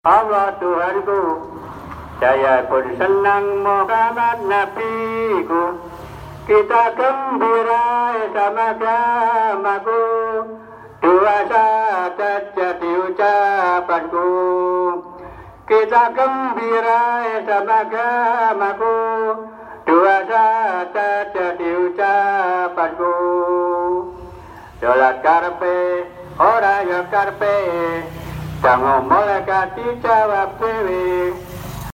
Allah Tuhanku, saya pun senang Muhammad Nabiku. Kita gembira sama agamaku, dua syahadat jadi ucapanku. Kita gembira sama agamaku, dua syahadat jadi ucapanku. Sholat karpe, ora ya karpe, jangan mulai dijawab dewe.